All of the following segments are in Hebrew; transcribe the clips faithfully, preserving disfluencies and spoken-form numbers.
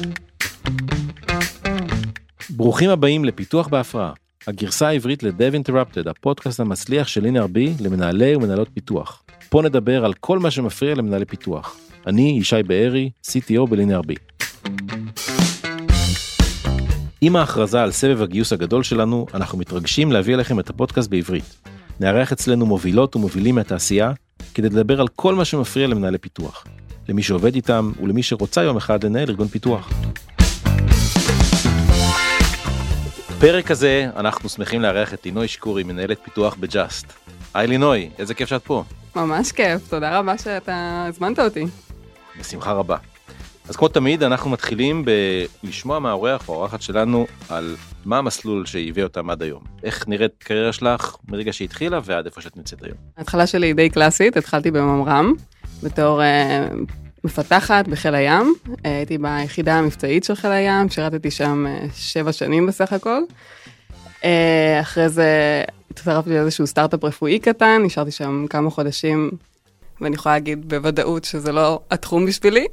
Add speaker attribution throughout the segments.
Speaker 1: ברוכים הבאים לפיתוח בהפרעה, הגרסה העברית ל-Dev Interrupted, הפודקאסט המצליח של LeanRB למנהלי ומנהלות פיתוח. פה נדבר על כל מה שמפריע למנהלי פיתוח. אני ישי בארי, סי טי או ב-LeanRB. עם ההכרזה על סבב הגיוס הגדול שלנו, אנחנו מתרגשים להביא לכם את הפודקאסט בעברית. נארח אצלנו מובילות ומובילים מהתעשייה, כדי לדבר על כל מה שמפריע למנהלי פיתוח. למי שעובד איתם ולמי שרוצה יום אחד לנהל ארגון פיתוח. בפרק הזה אנחנו שמחים לארח את לינוי שקורי, מנהלת פיתוח בג'אסט. היי לינוי, איזה כיף שאת פה.
Speaker 2: ממש כיף, תודה רבה שאתה הזמנת אותי.
Speaker 1: בשמחה רבה. אז כמו תמיד אנחנו מתחילים בלשמוע מהאורח או האורחת שלנו על מה המסלול שהביא אותם עד היום. איך נראית קריירה שלך מרגע שהתחילה ועד איפה שאת נמצאת היום?
Speaker 2: ההתחלה שלי היא די קלאסית, התחלתי בממר"ם, בתור אה, מפתחת בחיל הים. הייתי ביחידה המבצעית של חיל הים, שירתתי שם אה, שבע שנים בסך הכל. אה, אחרי זה התצטרפתי לאיזשהו סטארט-אפ רפואי קטן, נשארתי שם כמה חודשים, ואני יכולה להגיד בוודאות שזה לא התחום בשבילי.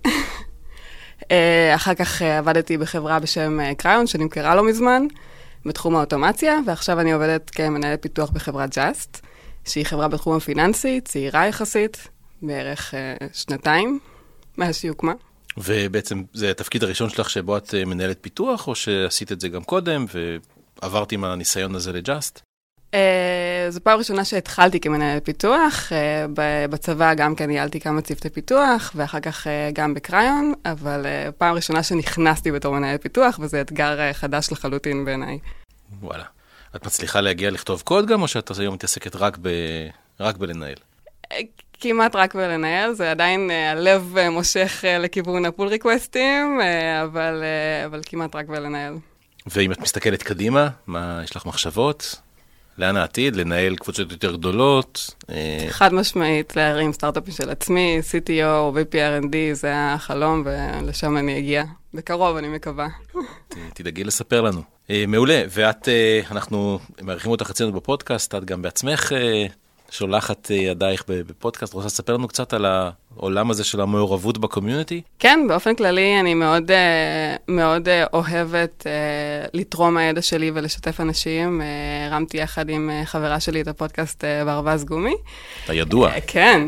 Speaker 2: אחר כך עבדתי בחברה בשם קריון, שנמכרה לא מזמן, בתחום האוטומציה, ועכשיו אני עובדת כמנהלת פיתוח בחברת ג'אסט, שהיא חברה בתחום הפיננסי, צעירה יחסית, בערך שנתיים, מאז שהיא הוקמה.
Speaker 1: ובעצם זה התפקיד הראשון שלך שבו את מנהלת פיתוח, או שעשית את זה גם קודם, ועברת עם הניסיון הזה לג'אסט?
Speaker 2: זו פעם ראשונה שהתחלתי כמנהלת פיתוח, בצבא גם כן ניהלתי כמה צוותי פיתוח, ואחר כך גם בקריון, אבל פעם ראשונה שנכנסתי בתור מנהלת פיתוח, וזה אתגר חדש לחלוטין בעיניי.
Speaker 1: וואלה. את מצליחה להגיע לכתוב קוד גם, או שאת היום מתעסקת רק, ב... רק בלנהל?
Speaker 2: כמעט רק בלנהל, זה עדיין הלב מושך לכיוון הפול ריקווסטים, אבל, אבל כמעט רק בלנהל.
Speaker 1: ואם את מסתכלת קדימה, מה יש לך מחשבות? לאן העתיד? לנהל קבוצות יותר גדולות?
Speaker 2: חד משמעית, להרים סטארט-אפים של עצמי, סי טי או או וי פי אר אנד די, זה החלום, ולשם אני אגיע. בקרוב, אני מקווה.
Speaker 1: תדאגי לספר לנו. מעולה, ואת, אנחנו מעריכים אותך אצלנו בפודקאסט, את גם בעצמך שולחת ידייך בפודקאסט, רוצה לספר לנו קצת על העולם הזה של המעורבות בקומיוניטי?
Speaker 2: כן, באופן כללי אני מאוד, מאוד אוהבת לתרום הידע שלי ולשתף אנשים. הרמתי יחד עם חברה שלי את הפודקאסט ברווז גומי.
Speaker 1: אתה ידוע.
Speaker 2: כן.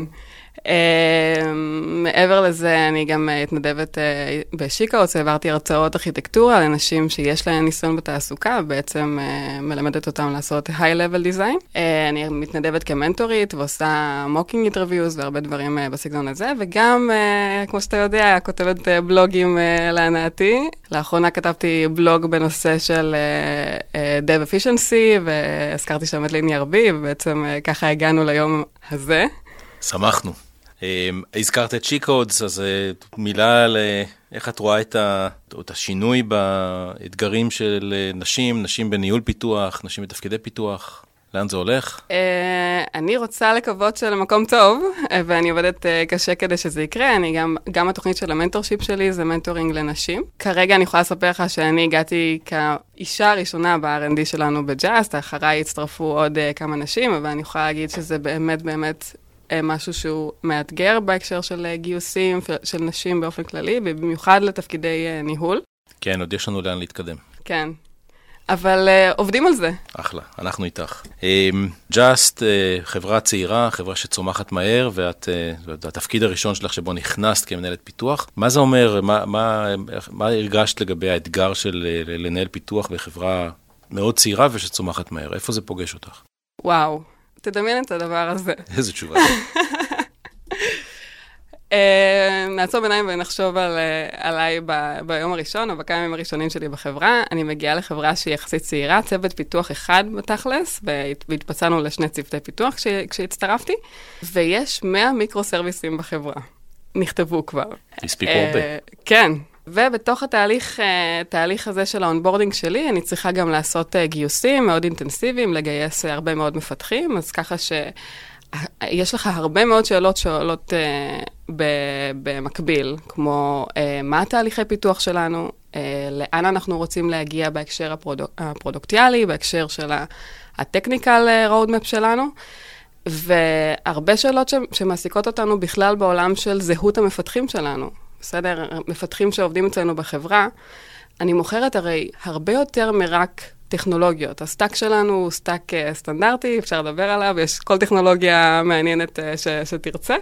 Speaker 2: מעבר לזה, אני גם התנדבת בשיקאוס, העברתי הרצאות ארכיטקטורה לאנשים שיש להם ניסיון בתעסוקה, בעצם מלמדת אותם לעשות high-level design. אני מתנדבת כמנטורית ועושה mocking interviews והרבה דברים בסגנון הזה, וגם, כמו שאתה יודע, כותבת בלוגים להנאתי. לאחרונה כתבתי בלוג בנושא של Dev Efficiency, והזכרתי שם את LeanRB, ובעצם ככה הגענו ליום הזה.
Speaker 1: שמחנו. הזכרת את שיקודס, אז מילה על איך את רואה את השינוי באתגרים של נשים, נשים בניהול פיתוח, נשים בתפקידי פיתוח, לאן זה הולך?
Speaker 2: אני רוצה לקוות שלמקום טוב, ואני עובדת קשה כדי שזה יקרה. אני גם, גם התוכנית של המנטורשיפ שלי זה מנטורינג לנשים. כרגע אני יכולה לספר לך שאני הגעתי כאישה הראשונה ב-אר אנד די שלנו בג'אסט, אחריי הצטרפו עוד כמה נשים, אבל אני יכולה להגיד שזה באמת באמת משהו שהוא מאתגר בהקשר של גיוסים, של נשים באופן כללי, ובמיוחד לתפקידי ניהול.
Speaker 1: כן, עוד יש לנו לאן להתקדם.
Speaker 2: כן, אבל uh, עובדים על זה.
Speaker 1: אחלה, אנחנו איתך. Just, uh, חברה צעירה, חברה שצומחת מהר, ואת, uh, התפקיד הראשון שלך שבו נכנסת כמנהלת פיתוח. מה זה אומר, מה, מה, מה הרגשת לגבי האתגר של לנהל פיתוח בחברה מאוד צעירה ושצומחת מהר? איפה זה פוגש אותך?
Speaker 2: וואו. תדמיין את הדבר הזה.
Speaker 1: איזה תשובה.
Speaker 2: נעצור ביניים ונחשוב עליי ביום הראשון, או בכמה ימים הראשונים שלי בחברה. אני מגיעה לחברה שהיא יחסית צעירה, צוות פיתוח אחד בתכלס, והתפצלנו לשני צוותי פיתוח כשהצטרפתי, ויש מאה מיקרו-סרוויסים בחברה. נכתבו כבר.
Speaker 1: הספיקו הרבה.
Speaker 2: כן. ובתוך התהליך, תהליך הזה של האונבורדינג שלי, אני צריכה גם לעשות גיוסים מאוד אינטנסיביים, לגייס הרבה מאוד מפתחים, אז ככה שיש לך הרבה מאוד שאלות שעולות במקביל, כמו מה התהליכי פיתוח שלנו, לאן אנחנו רוצים להגיע בהקשר הפרודוקטיאלי, בהקשר של הטכניקל רודמפ שלנו, והרבה שאלות שמעסיקות אותנו בכלל בעולם של זהות המפתחים שלנו. בסדר? מפתחים שעובדים אצלנו בחברה, אני מוכרת הרי הרבה יותר מרק טכנולוגיות. הסטאק שלנו הוא סטאק סטנדרטי, אפשר לדבר עליו, יש כל טכנולוגיה מעניינת ש, שתרצה,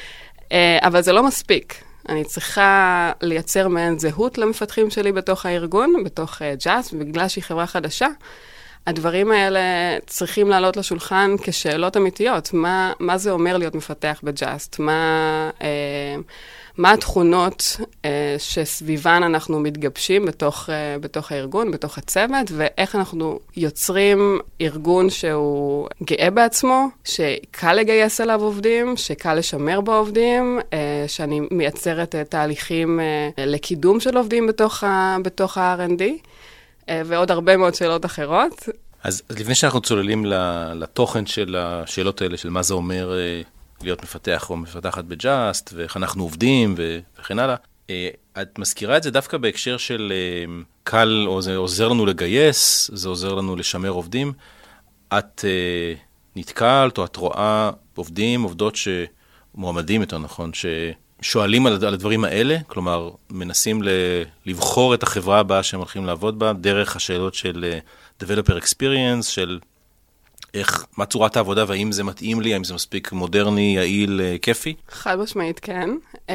Speaker 2: אבל זה לא מספיק. אני צריכה לייצר מעין זהות למפתחים שלי בתוך הארגון, בתוך ג'אסט, ובגלל שהיא חברה חדשה, הדברים האלה צריכים לעלות לשולחן כשאלות אמיתיות. מה, מה זה אומר להיות מפתח בג'אסט? מה, אה, מה התכונות אה, שסביבן אנחנו מתגבשים בתוך, אה, בתוך הארגון, בתוך הצוות, ואיך אנחנו יוצרים ארגון שהוא גאה בעצמו, שקל לגייס אליו עובדים, שקל לשמר בו עובדים, אה, שאני מייצרת אה, תהליכים אה, לקידום של עובדים בתוך, ה, בתוך ה-אר אנד די. ועוד הרבה מאוד שאלות אחרות.
Speaker 1: אז, אז לפני שאנחנו צוללים לתוכן של השאלות האלה, של מה זה אומר להיות מפתח או מפתחת בג'אסט, ואיך אנחנו עובדים וכן הלאה, את מזכירה את זה דווקא בהקשר של קל, או זה עוזר לנו לגייס, זה עוזר לנו לשמר עובדים. את נתקלת או את רואה עובדים, עובדות שמועמדים יותר נכון, ש... שואלים על, על הדברים האלה, כלומר, מנסים ל, לבחור את החברה הבאה שהם הולכים לעבוד בה, דרך השאלות של uh, Developer Experience, של איך, מה צורת העבודה, והאם זה מתאים לי, האם זה מספיק מודרני, יעיל, uh, כיפי?
Speaker 2: חד משמעית, כן. Um,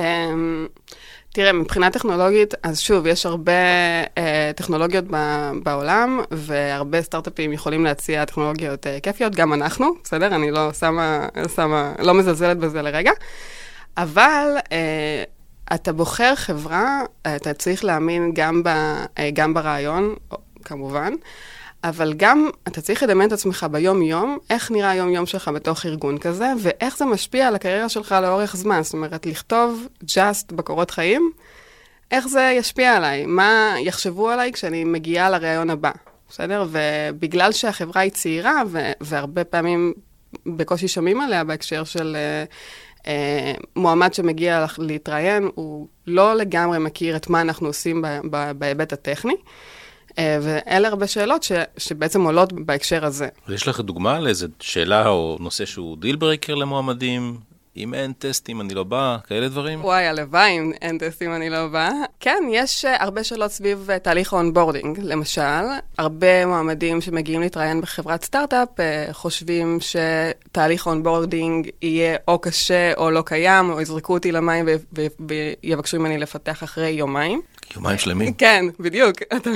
Speaker 2: תראה, מבחינה טכנולוגית, אז שוב, יש הרבה uh, טכנולוגיות ב, בעולם, והרבה סטארט-אפים יכולים להציע טכנולוגיות uh, כיפיות, גם אנחנו, בסדר? אני לא שמה, שמה, לא מזלזלת בזה לרגע. אבל אה, אתה בוחר חברה, אתה צריך להאמין גם, ב, אה, גם ברעיון, כמובן, אבל גם אתה צריך לדמיין את עצמך ביום-יום, איך נראה היום-יום שלך בתוך ארגון כזה, ואיך זה משפיע על הקריירה שלך לאורך זמן. זאת אומרת, לכתוב ג'אסט בקורות חיים, איך זה ישפיע עליי, מה יחשבו עליי כשאני מגיעה לרעיון הבא, בסדר? ובגלל שהחברה היא צעירה, ו- והרבה פעמים בקושי שומעים עליה בהקשר של... Uh, מועמד שמגיע להתראיין, הוא לא לגמרי מכיר את מה אנחנו עושים ב- ב- בהיבט הטכני, uh, ואלה הרבה שאלות ש- שבעצם עולות בהקשר הזה.
Speaker 1: יש לך דוגמה לאיזו שאלה או נושא שהוא דיל ברקר למועמדים? אם אין טסטים אני לא בא, כאלה דברים?
Speaker 2: וואי, הלוואי, אם אין טסטים אני לא בא. כן, יש uh, הרבה שאלות סביב uh, תהליך האונבורדינג, למשל. הרבה מועמדים שמגיעים להתראיין בחברת סטארט-אפ, uh, חושבים שתהליך האונבורדינג יהיה או קשה או לא קיים, או יזרקו אותי למים ו- ו- ויבקשו ממני לפתח אחרי יומיים.
Speaker 1: יומיים שלמים?
Speaker 2: כן, בדיוק.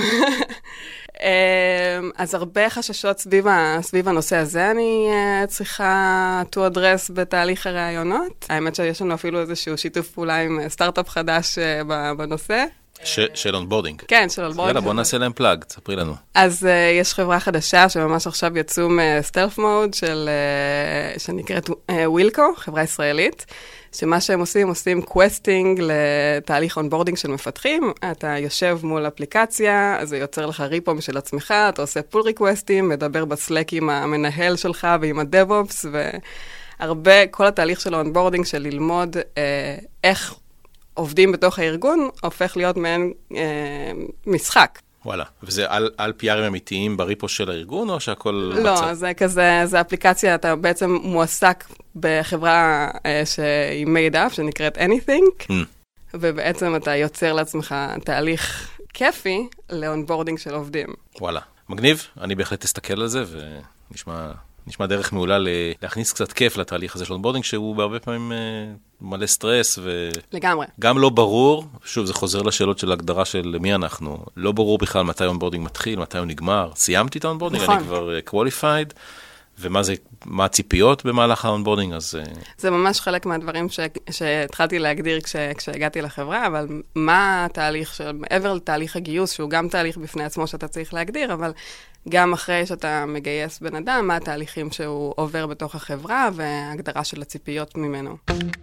Speaker 2: אז הרבה חששות סביב, סביב הנושא הזה אני uh, צריכה to address בתהליך הרעיונות. האמת שיש לנו אפילו איזשהו שיתוף פעולה עם סטארט-אפ חדש uh, בנושא.
Speaker 1: ש- של אונבורדינג.
Speaker 2: כן, של אונבורדינג.
Speaker 1: יאללה, בוא נעשה להם פלאג, תספרי לנו.
Speaker 2: אז uh, יש חברה חדשה שממש עכשיו יצאו מסטלף מוד של, uh, שנקראת ווילקו, uh, חברה ישראלית. שמה שהם עושים, עושים קווסטינג לתהליך אונבורדינג של מפתחים, אתה יושב מול אפליקציה, זה יוצר לך ריפו משל עצמך, אתה עושה פול ריקווסטים, מדבר בסלק עם המנהל שלך ועם הדב-אופס, והרבה, כל התהליך של האונבורדינג של ללמוד אה, איך עובדים בתוך הארגון, הופך להיות מעין אה, משחק.
Speaker 1: וואלה, וזה על, על פי ארים אמיתיים בריפו של הארגון, או שהכל...
Speaker 2: לא, בצד? זה כזה, זה אפליקציה, אתה בעצם מועסק בחברה אה, שהיא made up, שנקראת anything, mm. ובעצם אתה יוצר לעצמך תהליך כיפי לאונבורדינג של עובדים.
Speaker 1: וואלה, מגניב, אני בהחלט אסתכל על זה, ונשמע... נשמע דרך מעולה להכניס קצת כיף לתהליך הזה של אונבורדינג, שהוא בהרבה פעמים מלא סטרס, ו...
Speaker 2: לגמרי.
Speaker 1: גם לא ברור, שוב, זה חוזר לשאלות של הגדרה של מי אנחנו, לא ברור בכלל מתי אונבורדינג מתחיל, מתי הוא נגמר, סיימתי את האונבורדינג, נכון. אני כבר qualified, ומה זה, מה הציפיות במהלך האונבורדינג, אז...
Speaker 2: זה ממש חלק מהדברים ש... שהתחלתי להגדיר כש... כשהגעתי לחברה, אבל מה התהליך של... מעבר לתהליך הגיוס, שהוא גם תהליך בפני עצמו שאתה צריך להגדיר, אבל גם אחרי שאתה מגייס בן אדם, מה התהליכים שהוא עובר בתוך החברה, והגדרה של הציפיות ממנו.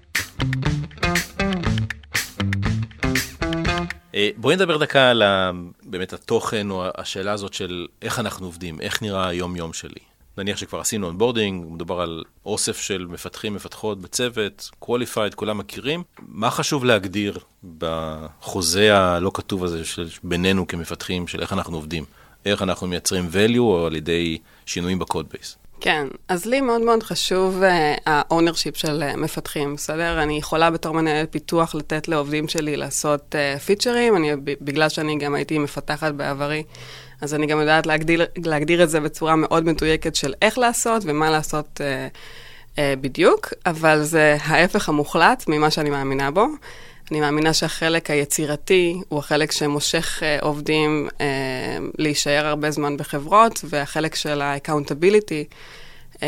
Speaker 1: בואי נדבר דקה על באמת התוכן, או השאלה הזאת של איך אנחנו עובדים, איך נראה היום-יום שלי. נניח שכבר עשינו אונבורדינג, מדובר על אוסף של מפתחים, מפתחות בצוות, qualified, כולם מכירים. מה חשוב להגדיר בחוזה הלא כתוב הזה של בינינו כמפתחים, של איך אנחנו עובדים? איך אנחנו מייצרים value או על ידי שינויים בקוד בייס?
Speaker 2: כן, אז לי מאוד מאוד חשוב ה-ownership של מפתחים, בסדר? אני יכולה בתור מנהל פיתוח לתת לעובדים שלי לעשות פיצ'רים, אני, בגלל שאני גם הייתי מפתחת בעברי, אז אני גם יודעת להגדיר, להגדיר את זה בצורה מאוד מדויקת של איך לעשות ומה לעשות אה, אה, בדיוק, אבל זה ההפך המוחלט ממה שאני מאמינה בו. אני מאמינה שהחלק היצירתי הוא החלק שמושך אה, עובדים אה, להישאר הרבה זמן בחברות, והחלק של ה-accountability אה,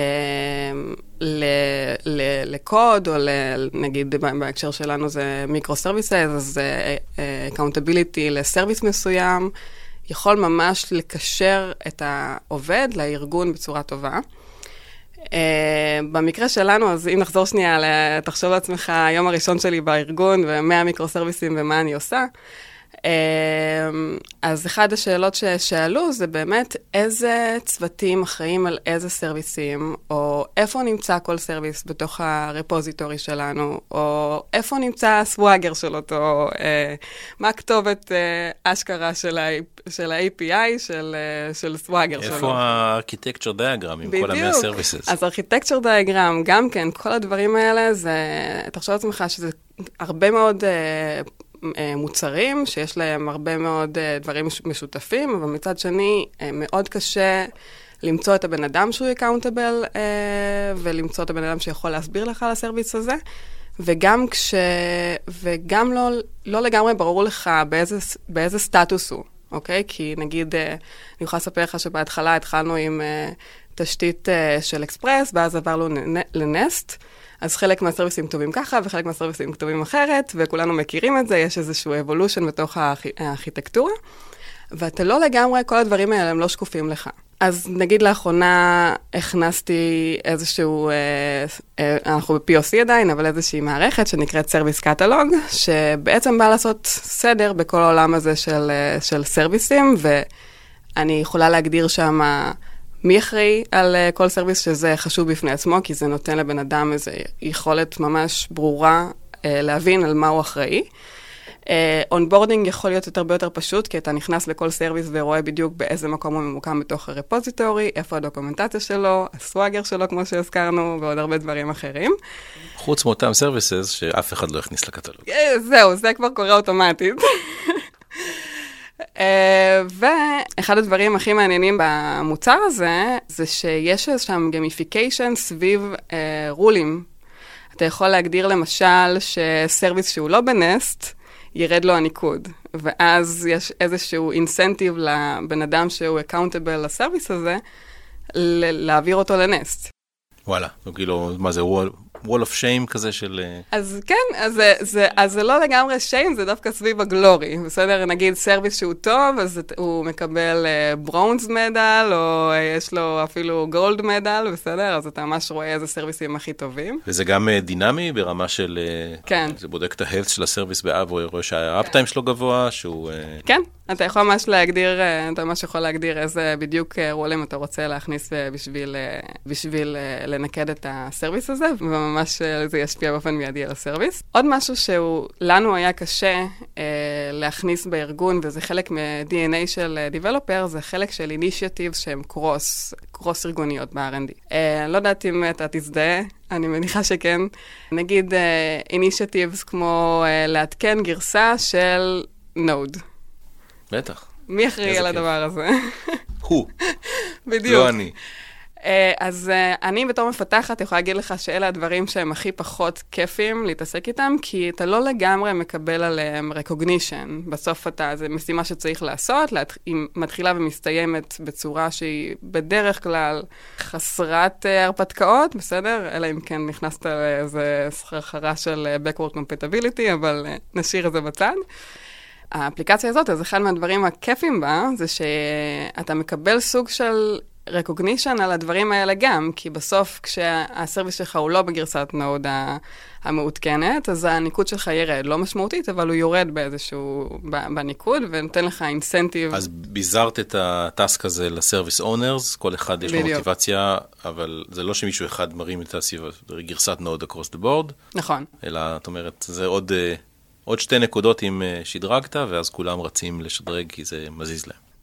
Speaker 2: ל- ל- לקוד, או ל- נגיד בהקשר שלנו זה מיקרו-סרוויסס, אז אה, accountability לסרוויס מסוים, יכול ממש לקשר את העובד לארגון בצורה טובה. Uh, במקרה שלנו, אז אם נחזור שנייה, תחשוב לעצמך, היום הראשון שלי בארגון, ומאה מיקרו-סרוויסים ומה אני עושה. Uh, אז אחד השאלות ששאלו זה באמת איזה צוותים אחראים על איזה סרוויסים, או איפה נמצא כל סרוויס בתוך הרפוזיטורי שלנו, או איפה נמצא הסוואגר של אותו, uh, מה הכתובת uh, אשכרה של ה-איי פי איי של, uh, של סוואגר שלו.
Speaker 1: איפה הארכיטקצ'ר דיאגרם עם כל המאה סרוויסס?
Speaker 2: אז ארכיטקצ'ר דיאגרם, גם כן, כל הדברים האלה, זה, תחשוב לעצמך שזה הרבה מאוד uh, מוצרים, שיש להם הרבה מאוד דברים משותפים, אבל מצד שני, מאוד קשה למצוא את הבן אדם שהוא accountable, ולמצוא את הבן אדם שיכול להסביר לך על הסרוויס הזה, וגם כש... וגם לא, לא לגמרי ברור לך באיזה, באיזה סטטוס הוא, אוקיי? כי נגיד, אני יכולה לספר לך שבהתחלה התחלנו עם תשתית של אקספרס, ואז עברנו לנסט, אז חלק מהסרוויסים כתובים ככה, וחלק מהסרוויסים כתובים אחרת, וכולנו מכירים את זה, יש איזשהו אבולושן בתוך הארכיטקטורה, ואתה לא לגמרי, כל הדברים האלה הם לא שקופים לך. אז נגיד לאחרונה הכנסתי איזשהו, אה, אה, אנחנו ב-פי או סי עדיין, אבל איזושהי מערכת שנקראת Service Catalog, שבעצם באה לעשות סדר בכל העולם הזה של, של סרוויסים, ואני יכולה להגדיר שם מי אחראי על uh, כל סרוויס, שזה חשוב בפני עצמו, כי זה נותן לבן אדם איזו יכולת ממש ברורה uh, להבין על מה הוא אחראי. אונבורדינג uh, יכול להיות יותר ביותר פשוט, כי אתה נכנס לכל סרוויס ורואה בדיוק באיזה מקום הוא ממוקם בתוך הרפוזיטורי, איפה הדוקומנטציה שלו, הסוואגר שלו, כמו שהזכרנו, ועוד הרבה דברים אחרים.
Speaker 1: חוץ מאותם סרוויסס שאף אחד לא הכניס לקטלוג.
Speaker 2: Uh, זהו, זה כבר קורה אוטומטית. Uh, ואחד הדברים הכי מעניינים במוצר הזה, זה שיש שם גמיפיקיישן סביב uh, רולים. אתה יכול להגדיר למשל שסרוויס שהוא לא בנסט, ירד לו הניקוד. ואז יש איזשהו אינסנטיב לבן אדם שהוא accountable לסרוויס הזה, ל- להעביר אותו לנסט.
Speaker 1: וואלה, כאילו, מה זה, wall of shame כזה של...
Speaker 2: אז כן, אז זה, זה, אז זה לא לגמרי shame, זה דווקא סביב הגלורי. בסדר, נגיד סרוויס שהוא טוב, אז הוא מקבל ברונז מדל, או יש לו אפילו גולד מדל, בסדר? אז אתה ממש רואה איזה סרוויסים הכי טובים.
Speaker 1: וזה גם דינמי ברמה של...
Speaker 2: כן.
Speaker 1: זה בודק את ההלס של הסרוויס באב, או רואה שהאפטיים שלו גבוה, שהוא...
Speaker 2: כן. אתה יכול ממש להגדיר, אתה ממש יכול להגדיר איזה בדיוק רולים אתה רוצה להכניס בשביל, בשביל לנקד את הסרוויס הזה, וממש זה ישפיע באופן מיידי על הסרוויס. עוד משהו שהוא, לנו היה קשה להכניס בארגון, וזה חלק מ-די אן איי של Developer, זה חלק של Initiatives שהם קרוס, קרוס ארגוניות ב-אר אנד די. אני לא יודעת אם אתה תזדהה, אני מניחה שכן. נגיד Initiatives כמו לעדכן גרסה של Node.
Speaker 1: בטח.
Speaker 2: מי אחראי על הדבר הזה?
Speaker 1: הוא.
Speaker 2: בדיוק.
Speaker 1: לא אני.
Speaker 2: אז אני בתור מפתחת יכולה להגיד לך שאלה הדברים שהם הכי פחות כיפים להתעסק איתם, כי אתה לא לגמרי מקבל עליהם recognition. בסוף אתה, זה משימה שצריך לעשות, היא מתחילה ומסתיימת בצורה שהיא בדרך כלל חסרת הרפתקאות, בסדר? אלא אם כן נכנסת לאיזה סחרחרה של backward compatibility, אבל נשאיר את זה בצד. האפליקציה הזאת, אז אחד מהדברים הכיפים בה, זה שאתה מקבל סוג של recognition על הדברים האלה גם, כי בסוף כשהסרוויס שלך הוא לא בגרסת נוד המעודכנת, אז הניקוד שלך ירד, לא משמעותית, אבל הוא יורד באיזשהו, בניקוד, ונותן לך אינסנטיב.
Speaker 1: אז ביזרת את הטאסק הזה לסרוויס אונרס, כל אחד יש לו מוטיבציה, אבל זה לא שמישהו אחד מרים את גרסת נוד across the board.
Speaker 2: נכון.
Speaker 1: אלא, את אומרת, זה עוד... עוד שתי נקודות אם שדרגת, ואז כולם רצים לשדרג, כי זה מזיז להם.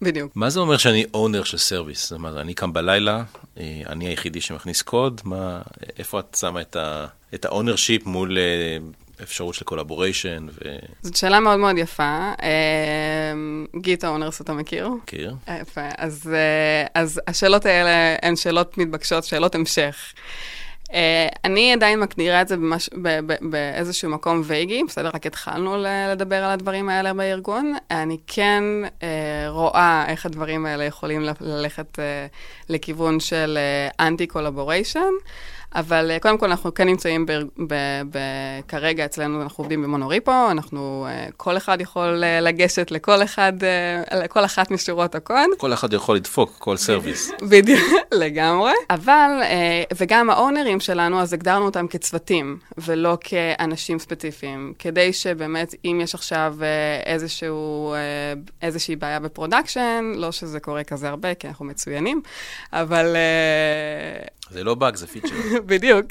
Speaker 2: בדיוק.
Speaker 1: מה זה אומר שאני אונר של סרוויס? זאת אומרת, אני קם בלילה, אני היחידי שמכניס קוד, מה, איפה את שמה את ה, את ה-ownership מול אפשרות של קולבוריישן? ו...
Speaker 2: זאת שאלה מאוד מאוד יפה. גיט האונרס, אתה מכיר?
Speaker 1: מכיר.
Speaker 2: יפה. אז, אז השאלות האלה הן שאלות מתבקשות, שאלות המשך. אני עדיין מגדירה את זה במש... ב- ב- באיזשהו מקום וייגי, בסדר, רק התחלנו לדבר על הדברים האלה בארגון. אני כן אה, רואה איך הדברים האלה יכולים ללכת אה, לכיוון של אנטי-קולבוריישן, אבל קודם כל אנחנו כן נמצאים ב- ב- ב- כרגע אצלנו, אנחנו עובדים במונוריפו, אנחנו, כל אחד יכול לגשת לכל אחד, לכל אחת משורות הקוד.
Speaker 1: כל אחד יכול לדפוק כל סרוויס.
Speaker 2: בדיוק, לגמרי. אבל, וגם האונרים שלנו, אז הגדרנו אותם כצוותים, ולא כאנשים ספציפיים, כדי שבאמת, אם יש עכשיו איזשהו, איזושהי בעיה בפרודקשן, לא שזה קורה כזה הרבה, כי אנחנו מצוינים, אבל...
Speaker 1: זה לא באג, זה פיצ'ר.
Speaker 2: בדיוק.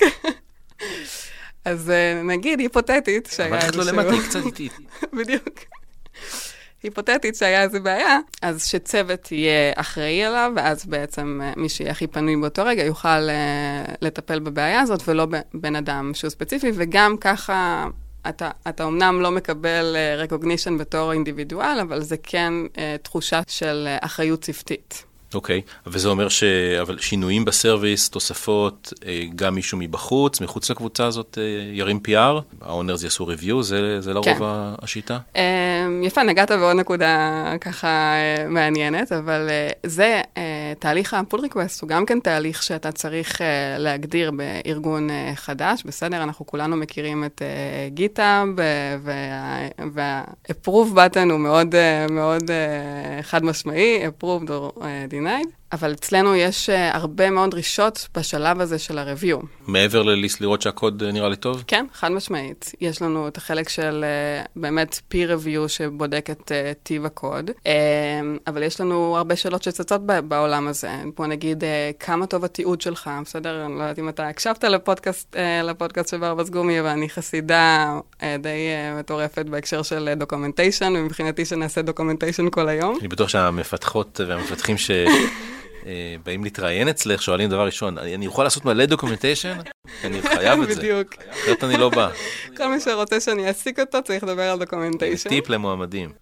Speaker 2: אז נגיד, היפותטית,
Speaker 1: אבל איך לא למטה, היא קצת איטית.
Speaker 2: בדיוק. היפותטית שהיה איזו בעיה, אז שצוות יהיה אחראי עליו, ואז בעצם מי שיהיה הכי פנוי באותו רגע יוכל לטפל בבעיה הזאת, ולא בן אדם שהוא ספציפי, וגם ככה אתה, אתה אומנם לא מקבל recognition בתור אינדיבידואל, אבל זה כן תחושה של אחריות צוותית.
Speaker 1: אוקיי, וזה אומר ש... אבל שינויים בסרוויס, תוספות, גם מישהו מבחוץ, מחוץ לקבוצה הזאת ירים פי אר, האונרס יעשו ריוויו, זה, זה לרוב כן. השיטה?
Speaker 2: יפה, נגעת בעוד נקודה ככה מעניינת, אבל זה, תהליך הפול ריקווסט הוא גם כן תהליך שאתה צריך להגדיר בארגון חדש, בסדר? אנחנו כולנו מכירים את גיטאב, וה-approve button הוא מאוד, מאוד חד משמעי, approved or denied, אבל אצלנו יש הרבה מאוד דרישות בשלב הזה של ה-review.
Speaker 1: מעבר לליסט לראות שהקוד נראה לי טוב?
Speaker 2: כן, חד משמעית. יש לנו את החלק של באמת peer review שבודק את טיב הקוד, אבל יש לנו הרבה שאלות שצצות בעולם הזה. בוא נגיד, כמה טוב התיעוד שלך, בסדר? אני לא יודעת אם אתה הקשבת לפודקאסט, לפודקאסט של ברבס גומי, אבל אני חסידה די מטורפת בהקשר של דוקומנטיישן, ומבחינתי שנעשה דוקומנטיישן כל היום.
Speaker 1: אני בטוח שהמפתחות והמפתחים ש... באים להתראיין אצלך, שואלים דבר ראשון, אני יכול לעשות מלא דוקומנטיישן? אני חייב את זה.
Speaker 2: בדיוק.
Speaker 1: אחרת אני לא בא.
Speaker 2: כל מי שרוצה שאני אעסיק אותו, צריך לדבר על דוקומנטיישן.
Speaker 1: טיפ למועמדים.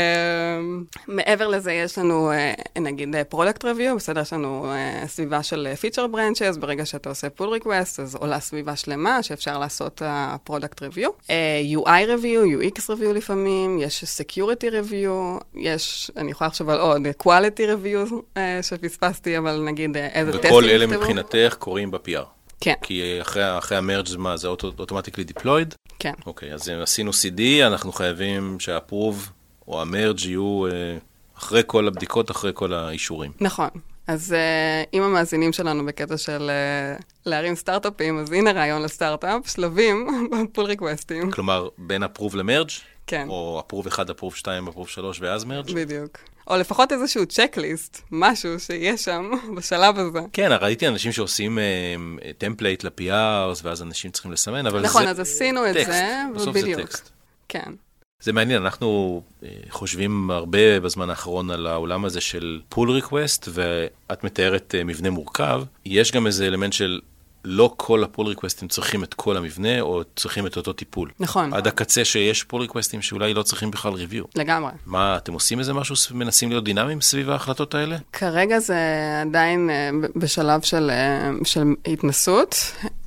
Speaker 2: מעבר לזה, יש לנו, נגיד, פרודקט ריוויו, בסדר, יש לנו סביבה של פיצ'ר ברנצ'ס, ברגע שאתה עושה פול ריקווסט, אז עולה סביבה שלמה שאפשר לעשות פרודקט ריוויו. יו איי ריוויו, יו אקס ריוויו לפעמים, יש סקיוריטי ריוויו, יש, אני יכולה לחשוב על עוד, quality ריוויו שפספסתי, אבל נגיד איזה טסטים.
Speaker 1: וכל אלה מבחינתך קוראים ב-פי אר.
Speaker 2: כן.
Speaker 1: כי אחרי, אחרי המרג' מה, זה אוטומטיקלי דיפלויד?
Speaker 2: כן.
Speaker 1: אוקיי, אז עשינו סי די, אנחנו חייבים שהפרוב או המרג' יהיו אחרי כל הבדיקות, אחרי כל האישורים.
Speaker 2: נכון. אז uh, אם המאזינים שלנו בקטע של uh, להרים סטארט-אפים, אז הנה רעיון לסטארט-אפ, שלבים בפול ריקווסטים.
Speaker 1: כלומר, בין הפרוב למרג'?
Speaker 2: כן.
Speaker 1: או הפרוב אחד, הפרוב שתיים, הפרוב שלוש ואז מרג'?
Speaker 2: בדיוק. או לפחות איזשהו צ'קליסט, משהו שיהיה שם בשלב הזה.
Speaker 1: כן, ראיתי אנשים שעושים טמפלייט ל-פי ארס, ואז אנשים צריכים לסמן, אבל
Speaker 2: נכון,
Speaker 1: זה...
Speaker 2: אז עשינו את
Speaker 1: טקסט.
Speaker 2: זה,
Speaker 1: בסוף
Speaker 2: בדיוק.
Speaker 1: זה טקסט.
Speaker 2: כן.
Speaker 1: זה מעניין, אנחנו חושבים הרבה בזמן האחרון על העולם הזה של פול ריקווסט, ואת מתארת מבנה מורכב. יש גם איזה אלמנט של לא כל הפול ריקווסטים צריכים את כל המבנה, או צריכים את אותו טיפול.
Speaker 2: נכון.
Speaker 1: עד הקצה שיש פול ריקווסטים שאולי לא צריכים בכלל ריוויו.
Speaker 2: לגמרי.
Speaker 1: מה, אתם עושים איזה משהו, מנסים להיות דינמיים סביב ההחלטות האלה?
Speaker 2: כרגע זה עדיין בשלב של, של התנסות,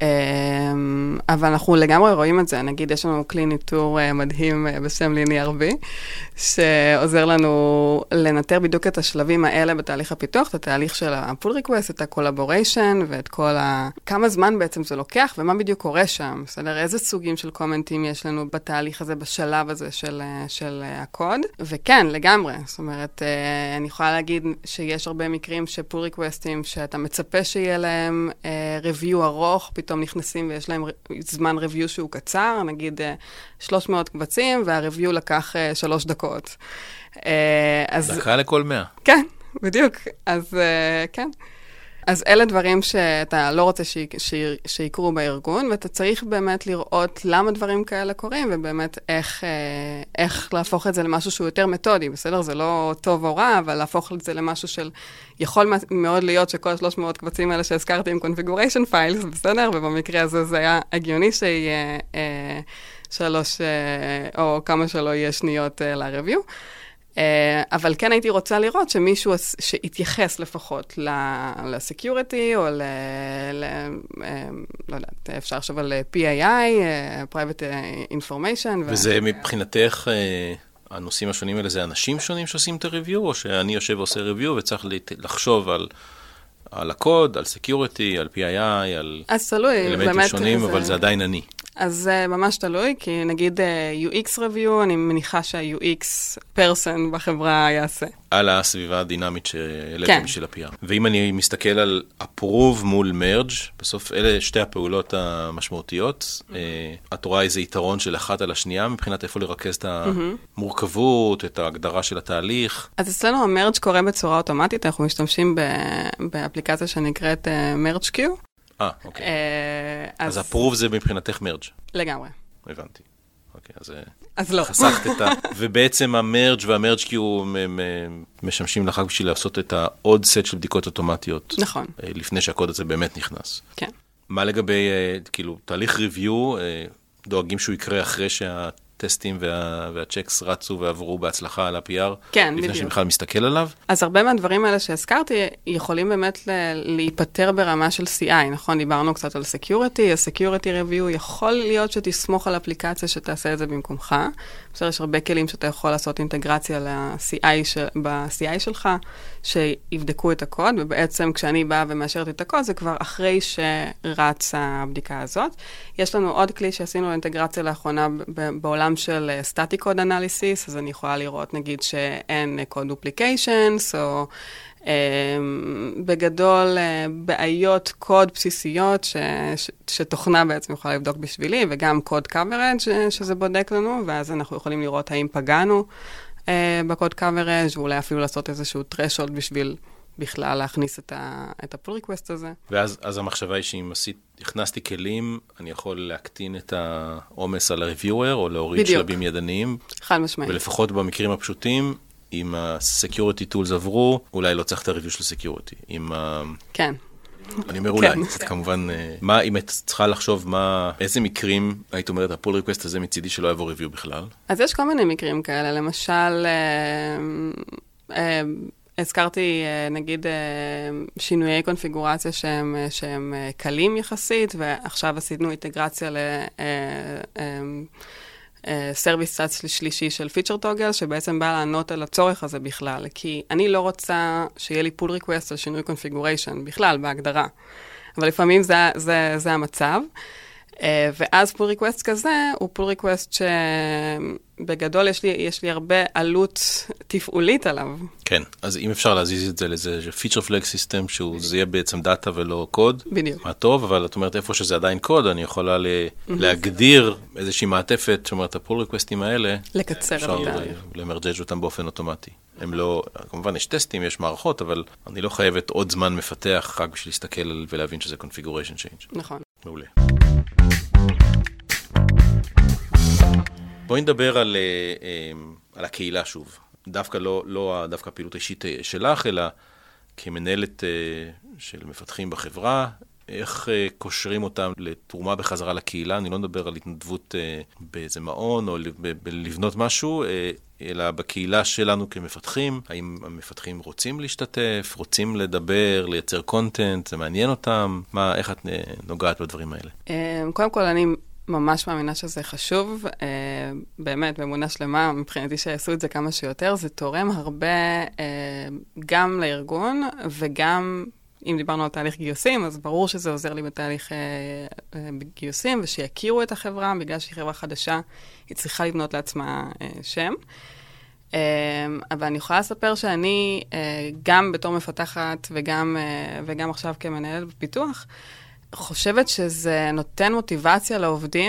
Speaker 2: אבל אנחנו לגמרי רואים את זה. נגיד, יש לנו כלי ניטור מדהים בשם ליניאר בי, שעוזר לנו לנטר בדיוק את השלבים האלה בתהליך הפיתוח, את התהליך של הפול ריקווסט, את הקולבוריישן ואת כל ה... כמה זמן בעצם זה לוקח ומה בדיוק קורה שם. בסדר? איזה סוגים של קומנטים יש לנו בתהליך הזה, בשלב הזה של, של הקוד. וכן, לגמרי. זאת אומרת, אני יכולה להגיד שיש הרבה מקרים שפול ריקווסטים, שאתה מצפה שיהיה להם ריוויו ארוך, פתאום נכנסים ויש להם זמן ריוויו שהוא קצר, נגיד שלוש מאות קבצים, והריוויו לקח שלוש דקות.
Speaker 1: אז... דקה לכל מאה.
Speaker 2: כן, בדיוק. אז כן. אז אלה דברים שאתה לא רוצה שיקרו בארגון, ואתה צריך באמת לראות למה דברים כאלה קורים, ובאמת איך, איך להפוך את זה למשהו שהוא יותר מתודי, בסדר? זה לא טוב או רע, אבל להפוך את זה למשהו של, יכול מאוד להיות שכל שלוש מאות קבצים האלה שהזכרתי עם configuration files, בסדר? ובמקרה הזה זה היה הגיוני שיהיה שלוש, או כמה שלא יהיה שניות ל-review. אבל כן הייתי רוצה לראות שמישהו שיתייחס לפחות ל-security, או ל... לא יודעת, אפשר עכשיו על פי איי איי, Private Information.
Speaker 1: וזה מבחינתך, הנושאים השונים האלה, זה אנשים שונים שעושים את ה-review, או שאני יושב ועושה review וצריך לחשוב על... על הקוד, על security, על פי איי איי, על אלמנטים שונים, אבל זה עדיין אני.
Speaker 2: אז זה ממש תלוי, כי נגיד יו אקס review, אני מניחה שה-יו אקס person בחברה יעשה.
Speaker 1: על הסביבה הדינמית שהעליתם בשביל ה-פי אר. ואם אני מסתכל על approve מול merge, בסוף אלה שתי הפעולות המשמעותיות, את רואה איזה יתרון של אחת על השנייה, מבחינת איפה לרכז את המורכבות, את ההגדרה של התהליך.
Speaker 2: אז אצלנו ה-merge קורה בצורה אוטומטית, אנחנו משתמשים באפליקציה שנקראת merge queue.
Speaker 1: אה, אוקיי. אז הפרוב זה מבחינתך מרג'.
Speaker 2: לגמרי.
Speaker 1: הבנתי. אוקיי, אז...
Speaker 2: אז לא.
Speaker 1: חסכת את ה... ובעצם המרג' והמרג' קיו משמשים לך בשביל לעשות את העוד סט של בדיקות אוטומטיות.
Speaker 2: נכון.
Speaker 1: לפני שהקוד הזה באמת נכנס.
Speaker 2: כן.
Speaker 1: מה לגבי, כאילו, תהליך ריוויו, דואגים שהוא יקרה אחרי שה... טסטים וה, והצ'קס רצו ועברו בהצלחה על ה-פי אר,
Speaker 2: כן,
Speaker 1: לפני
Speaker 2: בדיוק.
Speaker 1: שבכלל מסתכל עליו.
Speaker 2: אז הרבה מהדברים האלה שהזכרתי, יכולים באמת להיפטר ברמה של סי איי, נכון? דיברנו קצת על security, ה-security review יכול להיות שתסמוך על אפליקציה שתעשה את זה במקומך. בסדר, יש הרבה כלים שאתה יכול לעשות אינטגרציה ל-סי איי של, ב-סי איי שלך, שיבדקו את הקוד, ובעצם כשאני באה ומאשרת את הקוד, זה כבר אחרי שרץ הבדיקה הזאת. יש לנו עוד כלי שעשינו אינטגרציה לאחרונה בעולם של static code analysis, אז אני יכולה לראות נגיד שאין code duplications, או um, בגדול uh, בעיות קוד בסיסיות ש, ש, שתוכנה בעצם יכולה לבדוק בשבילי, וגם code coverage ש, שזה בודק לנו, ואז אנחנו יכולים לראות האם פגענו uh, בקוד coverage, ואולי אפילו לעשות איזשהו threshold בשביל בכלל להכניס את ה, את ה-pull request הזה.
Speaker 1: ואז אז המחשבה היא שאם עשית, הכנסתי כלים, אני יכול להקטין את העומס על ה-reviewer, או להוריד בדיוק. שלבים ידניים.
Speaker 2: חד משמעית.
Speaker 1: ולפחות במקרים הפשוטים, אם ה-security tools עברו, אולי לא צריך את ה-review של security. אם ה...
Speaker 2: כן.
Speaker 1: אני אומר אולי, זה כמובן, מה, אם את צריכה לחשוב מה, איזה מקרים, היית אומרת, ה-pull request הזה מצידי שלא יעבור review בכלל?
Speaker 2: אז יש כל מיני מקרים כאלה, למשל, אה, אה, הזכרתי, נגיד, שינויי קונפיגורציה שהם, שהם קלים יחסית, ועכשיו עשינו אינטגרציה לסרוויס צד שלישי של פיצ'ר טוגל, שבעצם בא לענות על הצורך הזה בכלל, כי אני לא רוצה שיהיה לי pull request על שינוי קונפיגוריישן, בכלל, בהגדרה. אבל לפעמים זה, זה, זה המצב. ואז pull request כזה, הוא pull request שבגדול יש לי, יש לי הרבה עלות תפעולית עליו.
Speaker 1: כן, אז אם אפשר להזיז את זה לאיזה feature flag system, שהוא זה יהיה בעצם דאטה ולא קוד.
Speaker 2: בדיוק.
Speaker 1: מה טוב, אבל את אומרת איפה שזה עדיין קוד, אני יכולה להגדיר איזושהי מעטפת, זאת אומרת, ה-pull requestים האלה,
Speaker 2: לקצר את התהליך.
Speaker 1: למרג'ג' אותם באופן אוטומטי. הם לא, כמובן יש טסטים, יש מערכות, אבל אני לא חייבת עוד זמן מפתח רק בשביל להסתכל ולהבין שזה configuration change.
Speaker 2: נכון.
Speaker 1: מעולה. בואי נדבר על, על הקהילה שוב. דווקא לא, לא דווקא הפעילות האישית שלך, אלא כמנהלת של מפתחים בחברה, איך קושרים אותם לתרומה בחזרה לקהילה. אני לא מדבר על התנדבות באיזה מעון או לבנות משהו, אלא בקהילה שלנו כמפתחים. האם המפתחים רוצים להשתתף, רוצים לדבר, לייצר קונטנט, זה מעניין אותם? מה, איך את נוגעת בדברים האלה?
Speaker 2: קודם כל, אני ממש מאמינה שזה חשוב. באמת, באמונה שלמה, מבחינתי שיעשו את זה כמה שיותר, זה תורם הרבה גם לארגון וגם... אם דיברנו על תהליך גיוסים, אז ברור שזה עוזר לי בתהליך אה, גיוסים, ושיכירו את החברה, בגלל שהיא חברה חדשה, היא צריכה לבנות לעצמה אה, שם. אה, אבל אני יכולה לספר שאני, אה, גם בתור מפתחת, וגם, אה, וגם עכשיו כמנהלת בפיתוח, חושבת שזה נותן מוטיבציה לעובדים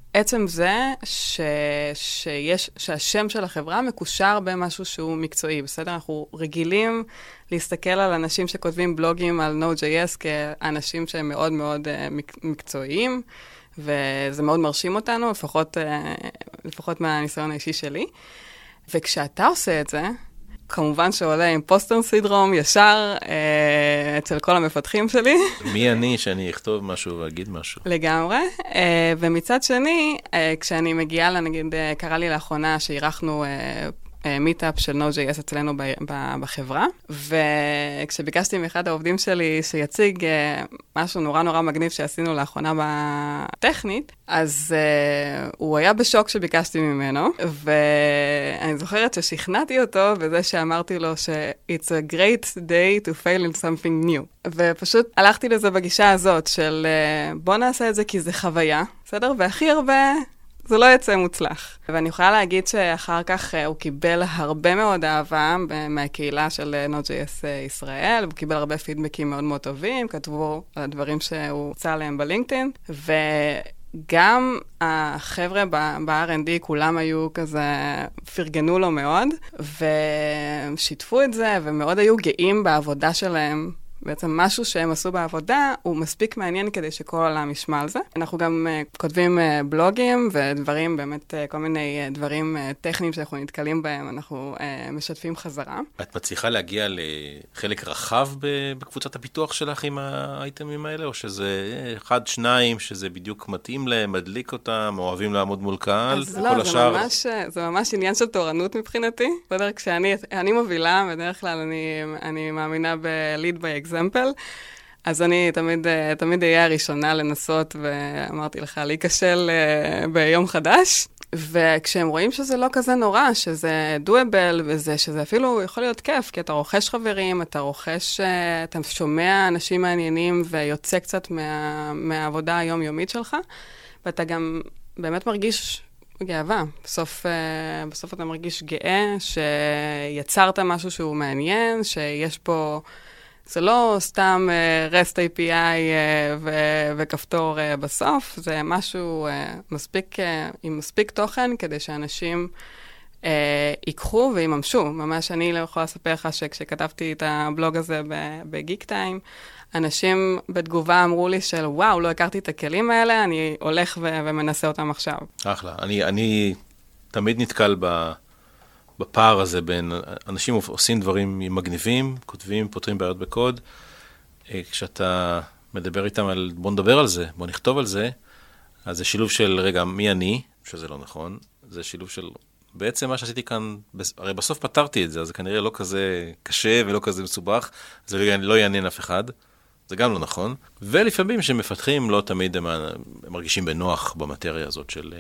Speaker 2: עצם זה ש... שיש... שהשם של החברה מקושר במשהו שהוא מקצועי, בסדר? אנחנו רגילים להסתכל על אנשים שכותבים בלוגים על Node.js כאנשים שהם מאוד מאוד uh, מקצועיים, וזה מאוד מרשים אותנו, לפחות, uh, לפחות מהניסיון האישי שלי. וכשאתה עושה את זה, כמובן שעולה אימפוסטר סינדרום ישר אה, אצל כל המפתחים שלי.
Speaker 1: מי אני שאני אכתוב משהו ואגיד משהו?
Speaker 2: לגמרי. אה, ומצד שני, אה, כשאני מגיעה, נגיד, אה, קרה לי לאחרונה שאירחנו אה, מיטאפ של Node.js אצלנו ב- ב- בחברה, וכשביקשתי מאחד העובדים שלי שיציג uh, משהו נורא נורא מגניב שעשינו לאחרונה בטכנית, אז uh, הוא היה בשוק שביקשתי ממנו, ואני זוכרת ששכנעתי אותו בזה שאמרתי לו ש-It's a great day to fail in something new. ופשוט הלכתי לזה בגישה הזאת של uh, בוא נעשה את זה כי זה חוויה, בסדר? והכי הרבה... זה לא יצא מוצלח. ואני יכולה להגיד שאחר כך הוא קיבל הרבה מאוד אהבה מהקהילה של Node.js ישראל, הוא קיבל הרבה פידבקים מאוד מאוד טובים, כתבו על הדברים שהוא הוצא עליהם בלינקדאין, וגם החבר'ה ב-אר אנד די כולם היו כזה, פרגנו לו מאוד, ושיתפו את זה, ומאוד היו גאים בעבודה שלהם, בעצם משהו שהם עשו בעבודה, הוא מספיק מעניין כדי שכל העולם ישמע על זה. אנחנו גם uh, כותבים uh, בלוגים ודברים, באמת uh, כל מיני uh, דברים uh, טכניים שאנחנו נתקלים בהם, אנחנו uh, משתפים חזרה.
Speaker 1: את מצליחה להגיע לחלק רחב בקבוצת הפיתוח שלך עם האייטמים האלה, או שזה אחד, שניים, שזה בדיוק מתאים להם, מדליק אותם, אוהבים לעמוד מול קהל,
Speaker 2: אז לא, זה, השאר... ממש, זה ממש עניין של תורנות מבחינתי. בדרך כשאני אני מובילה, בדרך כלל אני, אני מאמינה ב-lead by example, אז אני תמיד, תמיד אהיה הראשונה לנסות, ואמרתי לך, להיכשל ביום חדש, וכשהם רואים שזה לא כזה נורא, שזה doable, וזה, שזה אפילו יכול להיות כיף, כי אתה רוכש חברים, אתה רוכש, אתה שומע אנשים מעניינים, ויוצא קצת מה, מהעבודה היומיומית שלך, ואתה גם באמת מרגיש גאווה. בסוף, בסוף אתה מרגיש גאה, שיצרת משהו שהוא מעניין, שיש פה... זה לא סתם uh, REST איי פי איי uh, ו- וכפתור uh, בסוף, זה משהו uh, מספיק, uh, עם מספיק תוכן כדי שאנשים uh, ייקחו ויממשו. ממש אני לא יכולה לספר לך שכשכתבתי את הבלוג הזה בגיק טיים, אנשים בתגובה אמרו לי של וואו, לא הכרתי את הכלים האלה, אני הולך ו- ומנסה אותם עכשיו. אחלה.
Speaker 1: אני, אני תמיד נתקל ב... בפער הזה בין אנשים עושים דברים מגניבים, כותבים, פותרים בעיות בקוד, כשאתה מדבר איתם על בוא נדבר על זה, בוא נכתוב על זה, אז זה שילוב של רגע מי אני, שזה לא נכון, זה שילוב של בעצם מה שעשיתי כאן, הרי בסוף פתרתי את זה, אז זה כנראה לא כזה קשה ולא כזה מסובך, זה לא יעניין אף אחד, זה גם לא נכון, ולפעמים שמפתחים לא תמיד הם מרגישים בנוח במטריה הזאת של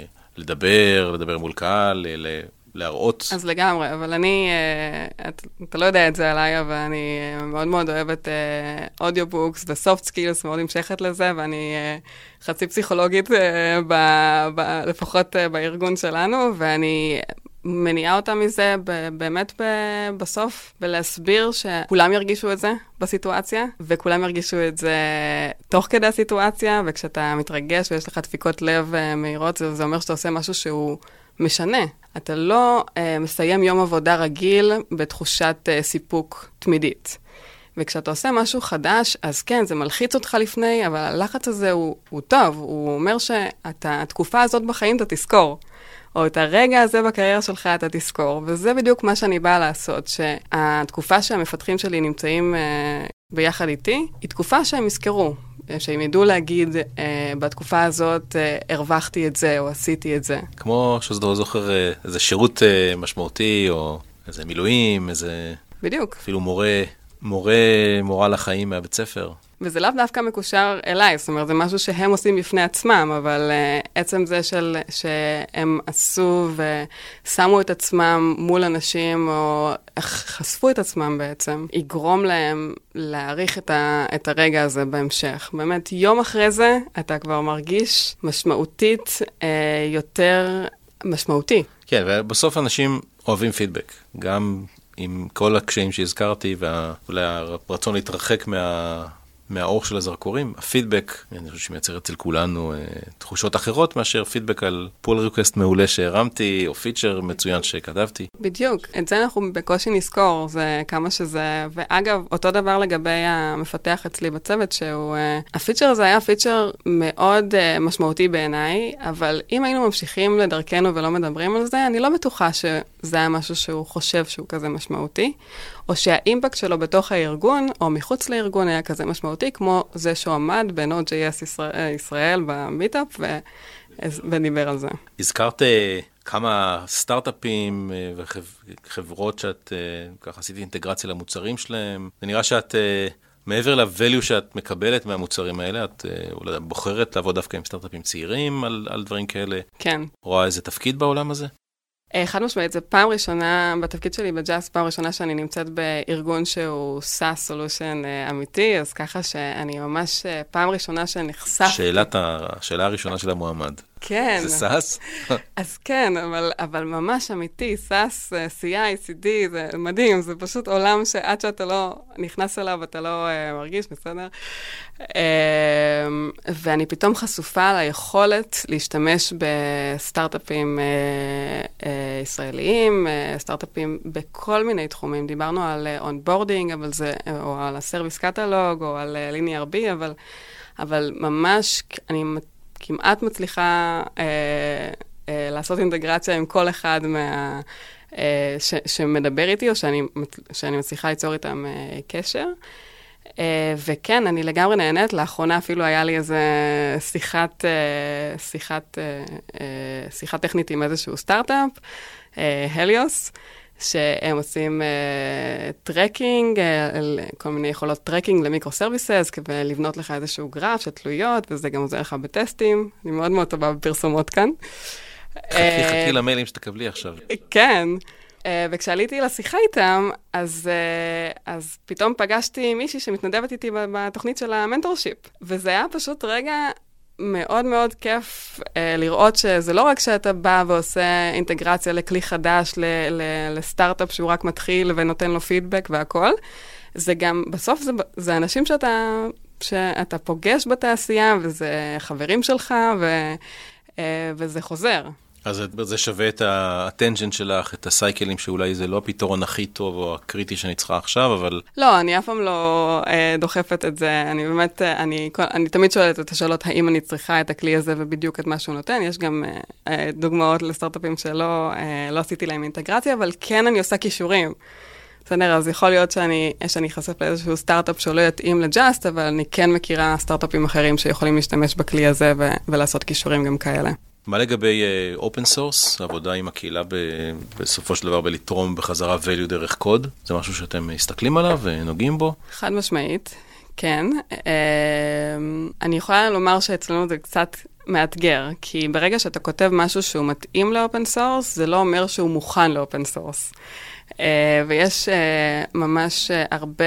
Speaker 1: לדבר, לדבר מול קהל, להראות.
Speaker 2: אז לגמרי, אבל אני, את, אתה לא יודע את זה עליי, אבל אני מאוד מאוד אוהבת אודיובוקס וסופט סקילס, מאוד המשכת לזה, ואני חצי פסיכולוגית, ב, ב, לפחות בארגון שלנו, ואני מניעה אותה מזה באמת ב, בסוף, ולהסביר שכולם ירגישו את זה בסיטואציה, וכולם ירגישו את זה תוך כדי הסיטואציה, וכשאתה מתרגש ויש לך דפיקות לב מהירות, זה, זה אומר שאתה עושה משהו שהוא משנה. אתה לא uh, מסיים יום עבודה רגיל בתחושת uh, סיפוק תמידית. וכשאתה עושה משהו חדש, אז כן, זה מלחיץ אותך לפני, אבל הלחץ הזה הוא, הוא טוב. הוא אומר שהתקופה הזאת בחיים אתה תזכור. או את הרגע הזה בקריירה שלך אתה תזכור. וזה בדיוק מה שאני באה לעשות, שהתקופה שהמפתחים שלי נמצאים uh, ביחד איתי, היא תקופה שהם יזכרו. שהם ידעו להגיד, אה, בתקופה הזאת אה, הרווחתי את זה, או עשיתי את זה.
Speaker 1: כמו שזה לא זוכר אה, איזה שירות אה, משמעותי, או איזה מילואים, איזה...
Speaker 2: בדיוק.
Speaker 1: אפילו מורה, מורה, מורה לחיים מהבית ספר.
Speaker 2: וזה לאו דווקא מקושר אליי, זאת אומרת, זה משהו שהם עושים בפני עצמם, אבל uh, עצם זה של, שהם עשו ושמו את עצמם מול אנשים, או חשפו את עצמם בעצם, יגרום להם להעריך את, ה, את הרגע הזה בהמשך. באמת, יום אחרי זה, אתה כבר מרגיש משמעותית uh, יותר משמעותי.
Speaker 1: כן, ובסוף אנשים אוהבים פידבק, גם עם כל הקשיים שהזכרתי, ואולי הרצון להתרחק מה... מהאור של הזרקורים, הפידבק, אני חושב שמייצר אצל כולנו תחושות אחרות מאשר פידבק על פול ריקווסט מעולה שהרמתי, או פיצ'ר מצוין שכתבתי.
Speaker 2: בדיוק, את זה אנחנו בקושי נזכור, זה כמה שזה, ואגב, אותו דבר לגבי המפתח אצלי בצוות, שהוא, הפיצ'ר הזה היה פיצ'ר מאוד משמעותי בעיניי, אבל אם היינו ממשיכים לדרכנו ולא מדברים על זה, אני לא בטוחה שזה היה משהו שהוא חושב שהוא כזה משמעותי, או שהאימפקט שלו בתוך הארגון, או מחוץ לארגון היה כזה משמעותי, כמו זה שהוא עמד ב-Node.js ישראל, ישראל במיטאפ, ו... ודיבר על זה.
Speaker 1: הזכרת כמה סטארט-אפים וחברות שאת ככה עשיתי אינטגרציה למוצרים שלהם. זה נראה שאת מעבר ל-value שאת מקבלת מהמוצרים האלה, את אולי בוחרת לעבוד דווקא עם סטארט-אפים צעירים על, על דברים כאלה.
Speaker 2: כן.
Speaker 1: רואה איזה תפקיד בעולם הזה?
Speaker 2: חד משמעית, זה פעם ראשונה, בתפקיד שלי בג'אס, פעם ראשונה שאני נמצאת בארגון שהוא SaaS Solution אמיתי, אז ככה שאני ממש, פעם ראשונה שנחשפתי.
Speaker 1: שאלת, השאלה הראשונה של המועמד.
Speaker 2: כן.
Speaker 1: זה SaaS?
Speaker 2: אז כן, אבל, אבל ממש אמיתי, SaaS, C I, C D, זה מדהים, זה פשוט עולם שעד שאתה לא נכנס אליו, אתה לא uh, מרגיש, בסדר? Uh, ואני פתאום חשופה ליכולת להשתמש בסטארט-אפים uh, uh, ישראליים, uh, סטארט-אפים בכל מיני תחומים. דיברנו על uh, onboarding, אבל זה, או על ה-Service Catalog, או על uh, Linear B, אבל, אבל ממש, אני כמעט מצליחה אה, אה, לעשות אינטגרציה עם כל אחד מה, אה, ש, שמדבר איתי, או שאני, שאני מצליחה ליצור איתם אה, קשר. אה, וכן, אני לגמרי נהנית. לאחרונה אפילו היה לי איזה שיחת, אה, שיחת, אה, אה, שיחה טכנית עם איזשהו סטארט-אפ, אה, הליוס, שהם עושים טרקינג, uh, כל מיני יכולות טרקינג למיקרו-סרוויסס, כדי לבנות לך איזשהו גרף של תלויות, וזה גם עוזר לך בטסטים. אני מאוד מאוד טובה בפרסומות כאן.
Speaker 1: חכי, חכי למיילים שתקבלי עכשיו.
Speaker 2: כן. Uh, וכשעליתי לשיחה איתם, אז, uh, אז פתאום פגשתי מישהי שמתנדבת איתי בתוכנית של המנטורשיפ. וזה היה פשוט רגע מאוד מאוד כיף אה, לראות שזה לא רק שאתה בא ועושה אינטגרציה לכלי חדש, ל- ל- לסטארט-אפ שהוא רק מתחיל ונותן לו פידבק והכל, זה גם, בסוף זה, זה אנשים שאתה, שאתה פוגש בתעשייה, וזה חברים שלך, ו, אה, וזה חוזר.
Speaker 1: אז זה שווה את האטנשן שלך, את הסייקלים שאולי זה לא הפתרון הכי טוב או הקריטי שאני צריכה עכשיו, אבל...
Speaker 2: לא, אני אף פעם לא אה, דוחפת את זה. אני באמת, אני, אני תמיד שואלת את השאלות, האם אני צריכה את הכלי הזה ובדיוק את מה שהוא נותן. יש גם אה, דוגמאות לסטארט-אפים שלא אה, לא עשיתי להם אינטגרציה, אבל כן אני עושה קישורים. בסדר, אז יכול להיות שאני, שאני חשף לאיזשהו סטארט-אפ שלא יתאים לג'אסט, אבל אני כן מכירה סטארט-אפים אחרים שיכולים להשתמש בכלי הזה ו- ולעשות קישורים גם כאלה.
Speaker 1: מה לגבי אופן סורס, עבודה עם הקהילה בסופו של דבר בלתרום בחזרה value דרך קוד? זה משהו שאתם מסתכלים עליו ונוגעים בו?
Speaker 2: חד משמעית, כן. אני יכולה לומר שאצלנו זה קצת מאתגר, כי ברגע שאתה כותב משהו שהוא מתאים לאופן סורס, זה לא אומר שהוא מוכן לאופן סורס. ויש ממש הרבה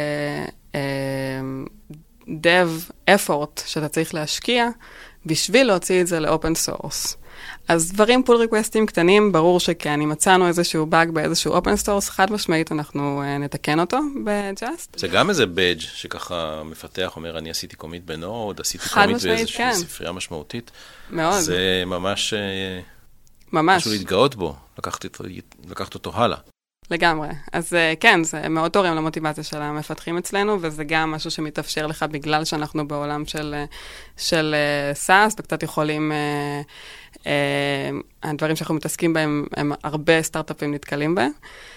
Speaker 2: dev effort שאתה צריך להשקיע, בשביל להוציא את זה לאופן סורס. אז דברים פול ריקווסטים קטנים, ברור שכן, אם מצאנו איזשהו באג באיזשהו אופן סורס, חד משמעית אנחנו uh, נתקן אותו בג'אסט.
Speaker 1: זה גם איזה בדג' שככה מפתח, אומר, אני עשיתי קומיט בנוד, עשיתי קומיט באיזושהי כן. ספרייה משמעותית.
Speaker 2: מאוד.
Speaker 1: זה ממש...
Speaker 2: ממש.
Speaker 1: משהו להתגאות בו, לקחת, לקחת אותו הלאה.
Speaker 2: לגמרי. אז כן, זה מאוד תורם למוטיבציה של המפתחים אצלנו, וזה גם משהו שמתאפשר לך בגלל שאנחנו בעולם של, של SaaS, וקצת יכולים, הדברים שאנחנו מתעסקים בהם, הם הרבה סטארט-אפים נתקלים בהם.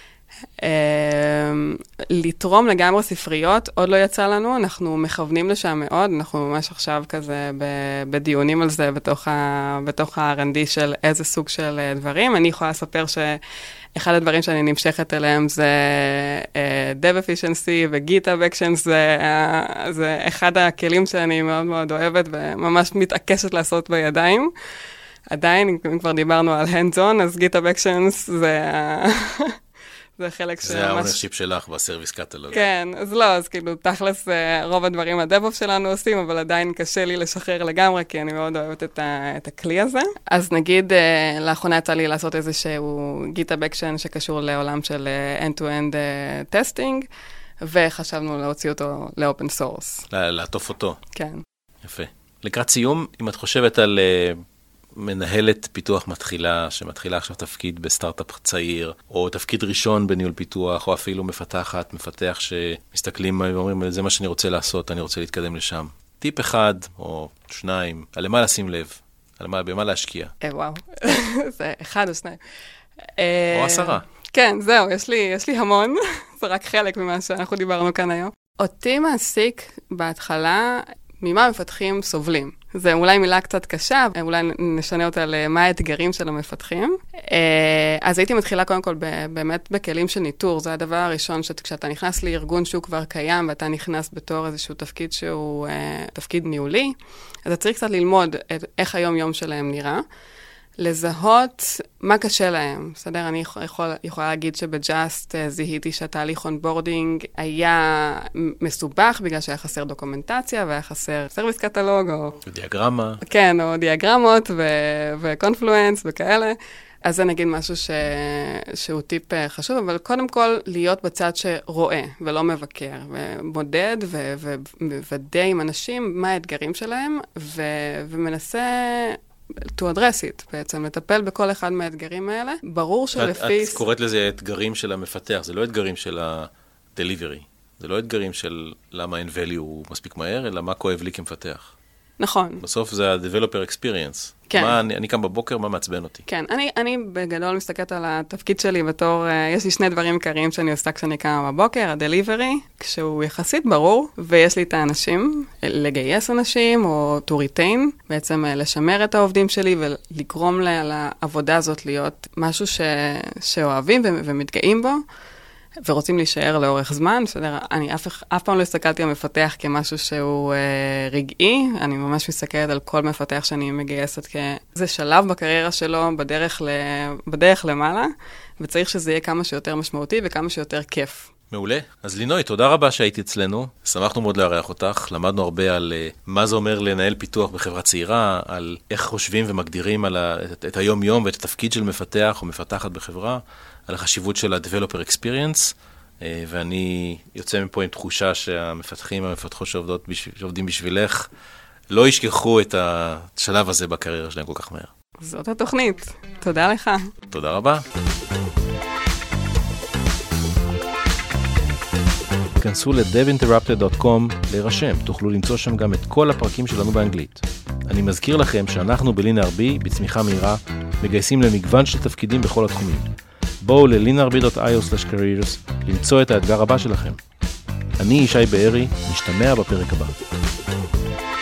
Speaker 2: לתרום לגמרי ספריות, עוד לא יצא לנו, אנחנו מכוונים לשם מאוד, אנחנו ממש עכשיו כזה בדיונים על זה בתוך ה-אר אנד די של איזה סוג של דברים. אני יכולה לספר שאחד הדברים שאני נמשכת אליהם זה Dev Efficiency ו-GitHub Actions, זה, זה אחד הכלים שאני מאוד מאוד אוהבת וממש מתעקשת לעשות בידיים. עדיין, אם כבר דיברנו על hands-on, אז GitHub Actions זה... זה חלק
Speaker 1: זה האונרשיפ שלך בסרוויס קטלוג.
Speaker 2: כן, אז לא, אז כאילו, תכלס, רוב הדברים הדב-אופ שלנו עושים, אבל עדיין קשה לי לשחרר לגמרי, כי אני מאוד אוהבת את, ה- את הכלי הזה. אז נגיד, לאחרונה יצא לי לעשות איזשהו GitHub Action שקשור לעולם של end-to-end testing, וחשבנו להוציא אותו לאופן סורס.
Speaker 1: לעטוף אותו.
Speaker 2: כן.
Speaker 1: יפה. לקראת סיום, אם את חושבת על uh, מנהלת פיתוח מתחילה, שמתחילה עכשיו תפקיד בסטארט-אפ צעיר, או תפקיד ראשון בניהול פיתוח, או אפילו מפתחת, מפתח שמסתכלים ואומרים, זה מה שאני רוצה לעשות, אני רוצה להתקדם לשם. טיפ אחד או שניים, על מה לשים לב, על מה, במה להשקיע.
Speaker 2: אה, וואו, זה אחד או שניים.
Speaker 1: או עשרה.
Speaker 2: כן, זהו, יש לי, יש לי המון, זה רק חלק ממה שאנחנו דיברנו כאן היום. אותי מעסיק בהתחלה, ממה מפתחים סובלים. זה אולי מילה קצת קשה, אולי נשנה אותה למה האתגרים של המפתחים. אז הייתי מתחילה קודם כל באמת בכלים של ניטור, זה הדבר הראשון שכשאתה נכנס לארגון שהוא כבר קיים, ואתה נכנס בתור איזשהו תפקיד שהוא תפקיד ניהולי, אז אתה צריך קצת ללמוד איך היום יום שלהם נראה. לזהות מה קשה להם. בסדר, אני יכול, יכולה להגיד שבג'אסט זיהיתי שהתהליך אונבורדינג היה מסובך, בגלל שהיה חסר דוקומנטציה, והיה חסר סרוויס קטלוג, או...
Speaker 1: דיאגרמה.
Speaker 2: כן, או דיאגרמות, וקונפלואנס, וכאלה. אז זה נגיד משהו ש... שהוא טיפ חשוב, אבל קודם כל להיות בצד שרואה, ולא מבקר, ומודד, ומוודא עם אנשים מה האתגרים שלהם, ו... ומנסה... to address it, בעצם, לטפל בכל אחד מהאתגרים האלה. ברור שלפי...
Speaker 1: את, את קוראת לזה אתגרים של המפתח, זה לא אתגרים של ה-delivery, זה לא אתגרים של למה אין value הוא מספיק מהר, אלא מה כואב לי כמפתח.
Speaker 2: נכון.
Speaker 1: בסוף זה ה-developer experience.
Speaker 2: כן.
Speaker 1: מה, אני, אני קם בבוקר, מה מעצבן אותי?
Speaker 2: כן, אני, אני בגדול מסתכלת על התפקיד שלי בתור, יש לי שני דברים עיקריים שאני עושה כשאני קמה בבוקר, ה-delivery, כשהוא יחסית ברור, ויש לי את האנשים, לגייס אנשים, או to retain, בעצם לשמר את העובדים שלי, ולגרום לעבודה הזאת להיות משהו ש, שאוהבים ו, ומתגאים בו, ורוצים להישאר לאורך זמן. בסדר, אני אף, אף פעם לא הסתכלתי על מפתח כמשהו שהוא אה, רגעי, אני ממש מסתכלת על כל מפתח שאני מגייסת כאיזה שלב בקריירה שלו, בדרך, ל, בדרך למעלה, וצריך שזה יהיה כמה שיותר משמעותי וכמה שיותר כיף.
Speaker 1: מעולה. אז לינוי, תודה רבה שהיית אצלנו. שמחנו מאוד לארח אותך. למדנו הרבה על uh, מה זה אומר לנהל פיתוח בחברה צעירה, על איך חושבים ומגדירים על ה, את, את היום-יום ואת התפקיד של מפתח או מפתחת בחברה, על החשיבות של ה-developer experience, uh, ואני יוצא מפה עם תחושה שהמפתחים, המפתחות שעובדות, שעובדים בשבילך, לא ישכחו את השלב הזה בקריירה שלהם כל כך מהר.
Speaker 2: זאת התוכנית. תודה לך.
Speaker 1: תודה רבה. כנסו ל-dev interrupted דוט קום להירשם, תוכלו למצוא שם גם את כל הפרקים שלנו באנגלית. אני מזכיר לכם שאנחנו ב-LeanRB, בצמיחה מהירה, מגייסים למגוון של תפקידים בכל התחומים. בואו ל-leanrb דוט איו סלאש careers למצוא את האתגר הבא שלכם. אני ישי בארי, משתמע בפרק הבא.